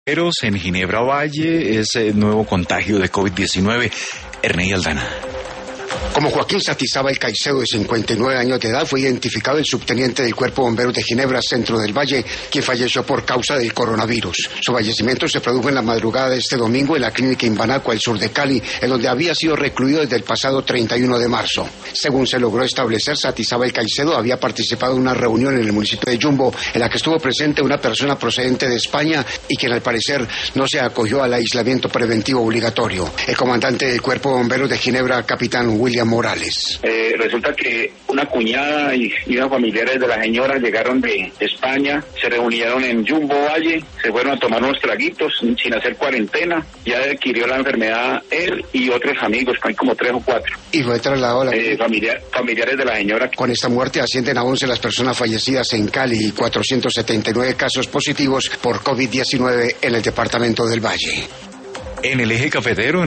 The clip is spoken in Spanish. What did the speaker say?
En Ginebra Valle es nuevo contagio de COVID-19. Ernei Aldana. Como Joaquín Satizábal Caicedo, de 59 años de edad, fue identificado el subteniente del Cuerpo de Bomberos de Ginebra, Centro del Valle, quien falleció por causa del coronavirus. Su fallecimiento se produjo en la madrugada de este domingo en la clínica Imbanacua, al sur de Cali, en donde había sido recluido desde el pasado 31 de marzo. Según se logró establecer, Satizábal Caicedo había participado en una reunión en el municipio de Yumbo, en la que estuvo presente una persona procedente de España y quien al parecer no se acogió al aislamiento preventivo obligatorio. El comandante del Cuerpo de Bomberos de Ginebra, capitán William Morales. Resulta que una cuñada y unos familiares de la señora llegaron de España, se reunieron en Yumbo Valle, se fueron a tomar unos traguitos sin hacer cuarentena, ya adquirió la enfermedad él y otros amigos, hay como 3 o 4. Y fue trasladado a la... familiares de la señora. Con esta muerte ascienden a 11 las personas fallecidas en Cali y 479 casos positivos por COVID-19 en el departamento del Valle. En el eje cafetero,